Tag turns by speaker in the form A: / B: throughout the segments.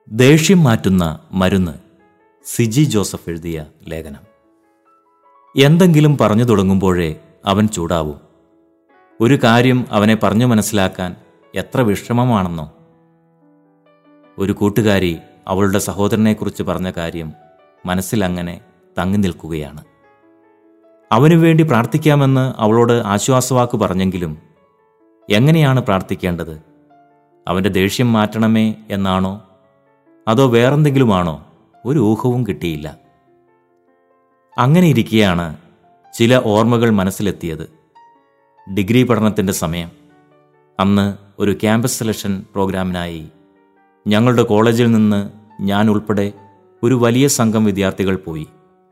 A: ദേഷ്യം മാറ്റുന്ന മരുന്ന്. സിജി ജോസഫ് എഴുതിയ ലേഖനം. എന്തെങ്കിലും പറഞ്ഞു തുടങ്ങുമ്പോഴേ അവൻ ചൂടാവും. ഒരു കാര്യം അവനെ പറഞ്ഞു മനസ്സിലാക്കാൻ എത്ര വിഷമമാണെന്നോ. ഒരു കൂട്ടുകാരി അവളുടെ സഹോദരനെക്കുറിച്ച് പറഞ്ഞ കാര്യം മനസ്സിലങ്ങനെ തങ്ങി നിൽക്കുകയാണ്. അവനു വേണ്ടി പ്രാർത്ഥിക്കാമെന്ന് അവളോട് ആശ്വാസവാക്ക് പറഞ്ഞെങ്കിലും എങ്ങനെയാണ് പ്രാർത്ഥിക്കേണ്ടത്? അവൻ്റെ ദേഷ്യം മാറ്റണമേ എന്നാണോ അതോ വേറെന്തെങ്കിലുമാണോ? ഒരു ഊഹവും കിട്ടിയില്ല. അങ്ങനെ ഇരിക്കെയാണ് ചില ഓർമ്മകൾ മനസ്സിലെത്തിയത്. ഡിഗ്രി പഠനത്തിൻ്റെ സമയം. അന്ന് ഒരു ക്യാമ്പസ് സെലക്ഷൻ പ്രോഗ്രാമിനായി ഞങ്ങളുടെ കോളേജിൽ നിന്ന് ഞാൻ ഉൾപ്പെടെ ഒരു വലിയ സംഘം വിദ്യാർത്ഥികൾ പോയി.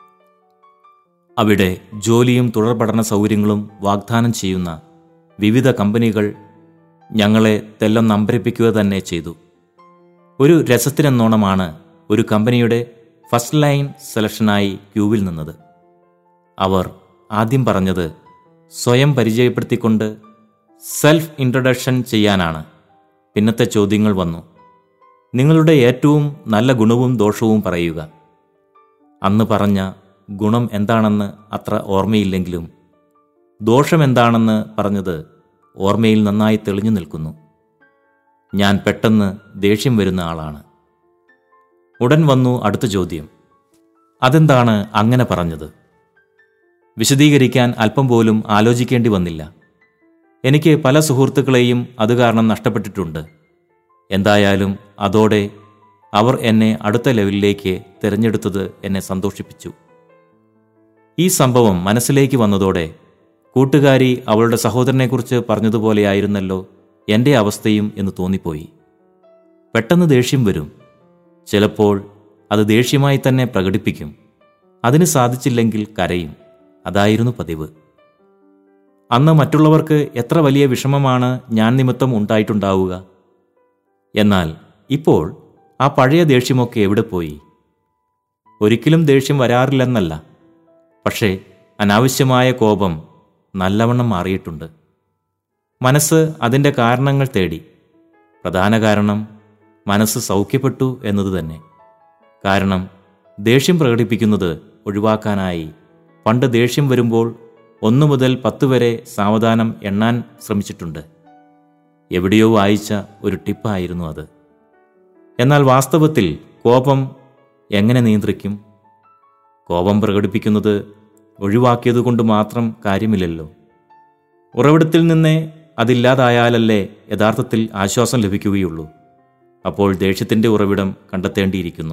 A: അവിടെ ജോലിയും തുടർ പഠന സൗകര്യങ്ങളും വാഗ്ദാനം ചെയ്യുന്ന വിവിധ കമ്പനികൾ ഞങ്ങളെ തെല്ലൊന്ന് അമ്പരപ്പിക്കുക തന്നെ ചെയ്തു. ഒരു രസത്തിനെന്നോണമാണ് ഒരു കമ്പനിയുടെ ഫസ്റ്റ് ലൈൻ സെലക്ഷനായി ക്യൂവിൽ നിന്നത്. അവർ ആദ്യം പറഞ്ഞത് സ്വയം പരിചയപ്പെടുത്തിക്കൊണ്ട് സെൽഫ് ഇൻട്രൊഡക്ഷൻ ചെയ്യാനാണ്. പിന്നത്തെ ചോദ്യങ്ങൾ വന്നു. നിങ്ങളുടെ ഏറ്റവും നല്ല ഗുണവും ദോഷവും പറയുക. അന്ന് പറഞ്ഞ ഗുണം എന്താണെന്ന് അത്ര ഓർമ്മയില്ലെങ്കിലും ദോഷം എന്താണെന്ന് പറഞ്ഞത് ഓർമ്മയിൽ നന്നായി തെളിഞ്ഞു നിൽക്കുന്നു. ഞാൻ പെട്ടെന്ന് ദേഷ്യം വരുന്ന ആളാണ്. ഉടൻ വന്നു അടുത്ത ചോദ്യം. അതെന്താണ് അങ്ങനെ പറഞ്ഞത്? വിശദീകരിക്കാൻ അല്പം പോലും ആലോചിക്കേണ്ടി വന്നില്ല. എനിക്ക് പല സുഹൃത്തുക്കളെയും അത് കാരണം നഷ്ടപ്പെട്ടിട്ടുണ്ട്. എന്തായാലും അതോടെ അവർ എന്നെ അടുത്ത ലെവലിലേക്ക് തിരഞ്ഞെടുത്തത് എന്നെ സന്തോഷിപ്പിച്ചു. ഈ സംഭവം മനസ്സിലേക്ക് വന്നതോടെ കൂട്ടുകാരി അവളുടെ സഹോദരനെക്കുറിച്ച് പറഞ്ഞതുപോലെയായിരുന്നല്ലോ എൻ്റെ അവസ്ഥയും എന്ന് തോന്നിപ്പോയി. പെട്ടെന്ന് ദേഷ്യം വരും. ചിലപ്പോൾ അത് ദേഷ്യമായി തന്നെ പ്രകടിപ്പിക്കും. അതിന് സാധിച്ചില്ലെങ്കിൽ കരയും. അതായിരുന്നു പതിവ്. അന്ന് മറ്റുള്ളവർക്ക് എത്ര വലിയ വിഷമമാണ് ഞാൻ നിമിത്തം ഉണ്ടായിട്ടുണ്ടാവുക. എന്നാൽ ഇപ്പോൾ ആ പഴയ ദേഷ്യമൊക്കെ എവിടെ പോയി? ഒരിക്കലും ദേഷ്യം വരാറില്ലെന്നല്ല, പക്ഷേ അനാവശ്യമായ കോപം നല്ലവണ്ണം മാറിയിട്ടുണ്ട്. മനസ്സ് അതിൻ്റെ കാരണങ്ങൾ തേടി. പ്രധാന കാരണം മനസ്സ് സൗഖ്യപ്പെട്ടു എന്നത് തന്നെ. കാരണം ദേഷ്യം പ്രകടിപ്പിക്കുന്നത് ഒഴിവാക്കാനായി പണ്ട് ദേഷ്യം വരുമ്പോൾ 1 മുതൽ 10 വരെ സാവധാനം എണ്ണാൻ ശ്രമിച്ചിട്ടുണ്ട്. എവിടെയോ വായിച്ച ഒരു ടിപ്പായിരുന്നു അത്. എന്നാൽ വാസ്തവത്തിൽ കോപം എങ്ങനെ നിയന്ത്രിക്കും? കോപം പ്രകടിപ്പിക്കുന്നത് ഒഴിവാക്കിയതുകൊണ്ട് മാത്രം കാര്യമില്ലല്ലോ. ഉറവിടത്തിൽ നിന്നേ അതില്ലാതായാലല്ലേ യഥാർത്ഥത്തിൽ ആശ്വാസം ലഭിക്കുകയുള്ളൂ. അപ്പോൾ ദേഷ്യത്തിൻ്റെ ഉറവിടം കണ്ടെത്തേണ്ടിയിരിക്കുന്നു.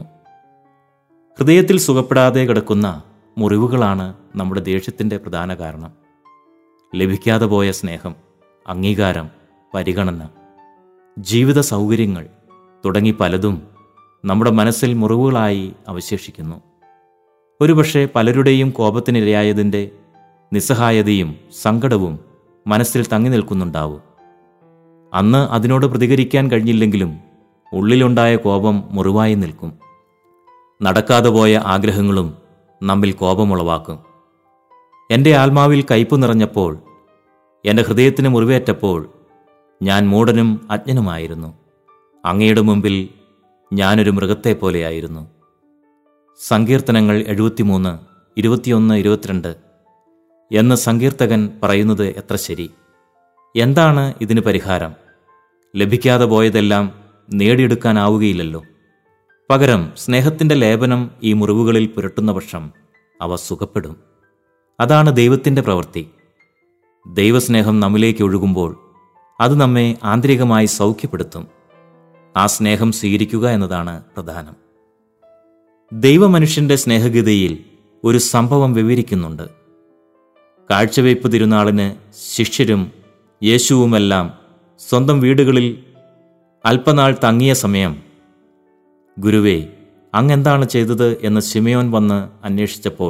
A: ഹൃദയത്തിൽ സുഖപ്പെടാതെ കിടക്കുന്ന മുറിവുകളാണ് നമ്മുടെ ദേഷ്യത്തിൻ്റെ പ്രധാന കാരണം. ലഭിക്കാതെ പോയ സ്നേഹം, അംഗീകാരം, പരിഗണന, ജീവിത സൗകര്യങ്ങൾ തുടങ്ങി പലതും നമ്മുടെ മനസ്സിൽ മുറിവുകളായി അവശേഷിക്കുന്നു. ഒരുപക്ഷെ പലരുടെയും കോപത്തിനിരയായതിൻ്റെ നിസ്സഹായതയും സങ്കടവും മനസ്സിൽ തങ്ങി നിൽക്കുന്നുണ്ടാവും. അന്ന് അതിനോട് പ്രതികരിക്കാൻ കഴിഞ്ഞില്ലെങ്കിലും ഉള്ളിലുണ്ടായ കോപം മുറിവായി നിൽക്കും. നടക്കാതെ പോയ ആഗ്രഹങ്ങളും നമ്മിൽ കോപമുളവാക്കും. എൻ്റെ ആത്മാവിൽ കയ്പ് നിറഞ്ഞപ്പോൾ, എൻ്റെ ഹൃദയത്തിന് മുറിവേറ്റപ്പോൾ ഞാൻ മൂഢനും അജ്ഞനുമായിരുന്നു. അങ്ങയുടെ മുമ്പിൽ ഞാനൊരു മൃഗത്തെപ്പോലെയായിരുന്നു. സങ്കീർത്തനങ്ങൾ 73, 21, 22 എന്ന് സങ്കീർത്തകൻ പറയുന്നത് എത്ര ശരി. എന്താണ് ഇതിന് പരിഹാരം? ലഭിക്കാതെ പോയതെല്ലാം നേടിയെടുക്കാനാവുകയില്ലല്ലോ. പകരം സ്നേഹത്തിൻ്റെ ലേപനം ഈ മുറിവുകളിൽ പുരട്ടുന്ന പക്ഷം അവ സുഖപ്പെടും. അതാണ് ദൈവത്തിൻ്റെ പ്രവൃത്തി. ദൈവസ്നേഹം നമ്മിലേക്ക് ഒഴുകുമ്പോൾ അത് നമ്മെ ആന്തരികമായി സൗഖ്യപ്പെടുത്തും. ആ സ്നേഹം സ്വീകരിക്കുക എന്നതാണ് പ്രധാനം. ദൈവമനുഷ്യൻ്റെ സ്നേഹഗീതയിൽ ഒരു സംഭവം വിവരിക്കുന്നുണ്ട്. കാഴ്ചവയ്പ് തിരുനാളിന് ശിഷ്യരും യേശുവുമെല്ലാം സ്വന്തം വീടുകളിൽ അല്പനാൾ തങ്ങിയ സമയം, ഗുരുവേ, അങ്ങെന്താണ് ചെയ്തത് എന്ന് ശിമയോൻ വന്ന് അന്വേഷിച്ചപ്പോൾ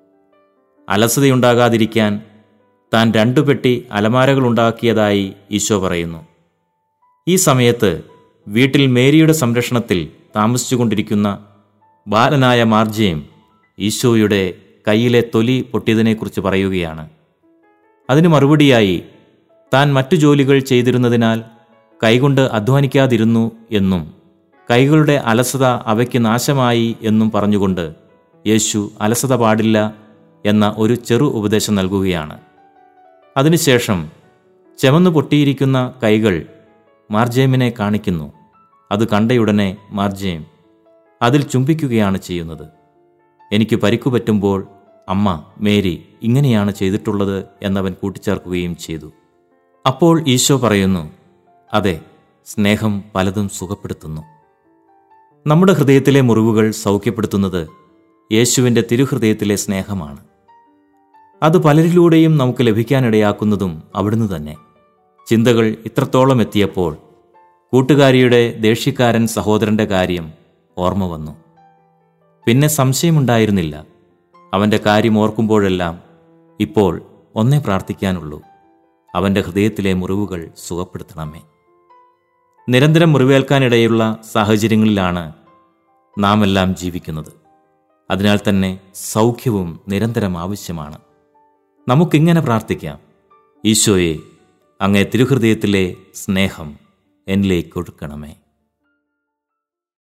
A: അലസതയുണ്ടാകാതിരിക്കാൻ താൻ 2 പെട്ടി അലമാരകളുണ്ടാക്കിയതായി ഈശോ പറയുന്നു. ഈ സമയത്ത് വീട്ടിൽ മേരിയുടെ സംരക്ഷണത്തിൽ താമസിച്ചുകൊണ്ടിരിക്കുന്ന ബാലനായ മാർജയും ഈശോയുടെ കയ്യിലെ തൊലി പൊട്ടിയതിനെക്കുറിച്ച് പറയുകയാണ്. അതിന് മറുപടിയായി താൻ മറ്റു ജോലികൾ ചെയ്തിരുന്നതിനാൽ കൈകൊണ്ട് അധ്വാനിക്കാതിരുന്നു എന്നും കൈകളുടെ അലസത അവയ്ക്ക് നാശമായി എന്നും പറഞ്ഞുകൊണ്ട് യേശു അലസത പാടില്ല എന്ന ഒരു ചെറു ഉപദേശം നൽകുകയാണ്. അതിനുശേഷം ചെമന്നു പൊട്ടിയിരിക്കുന്ന കൈകൾ മാർജേമിനെ കാണിക്കുന്നു. അത് കണ്ടയുടനെ മാർജേം അതിൽ ചുംബിക്കുകയാണ് ചെയ്യുന്നത്. എനിക്ക് പരിക്കു പറ്റുമ്പോൾ അമ്മ മേരി ഇങ്ങനെയാണ് ചെയ്തിട്ടുള്ളത് എന്നവൻ കൂട്ടിച്ചേർക്കുകയും ചെയ്തു. അപ്പോൾ ഈശോ പറയുന്നു, അതെ, സ്നേഹം പലതും സുഖപ്പെടുത്തുന്നു. നമ്മുടെ ഹൃദയത്തിലെ മുറിവുകൾ സൗഖ്യപ്പെടുത്തുന്നത് യേശുവിൻ്റെ തിരുഹൃദയത്തിലെ സ്നേഹമാണ്. അത് പലരിലൂടെയും നമുക്ക് ലഭിക്കാനിടയാക്കുന്നതും അവിടുന്ന് തന്നെ. ചിന്തകൾ ഇത്രത്തോളം എത്തിയപ്പോൾ കൂട്ടുകാരിയുടെ ദേഷ്യക്കാരൻ സഹോദരൻ്റെ കാര്യം ഓർമ്മ വന്നു. പിന്നെ സംശയമുണ്ടായിരുന്നില്ല. അവൻ്റെ കാര്യം ഓർക്കുമ്പോഴെല്ലാം ഇപ്പോൾ ഒന്നേ പ്രാർത്ഥിക്കാനുള്ളൂ, അവൻ്റെ ഹൃദയത്തിലെ മുറിവുകൾ സുഖപ്പെടുത്തണമേ. നിരന്തരം മുറിവേൽക്കാനിടയുള്ള സാഹചര്യങ്ങളിലാണ് നാം എല്ലാം ജീവിക്കുന്നത്. അതിനാൽ തന്നെ സൗഖ്യവും നിരന്തരം ആവശ്യമാണ്. നമുക്കിങ്ങനെ പ്രാർത്ഥിക്കാം: ഈശോയെ, അങ്ങേ തിരുഹൃദയത്തിലെ സ്നേഹം എന്നിലേക്ക് ഒഴുക്കണമേ.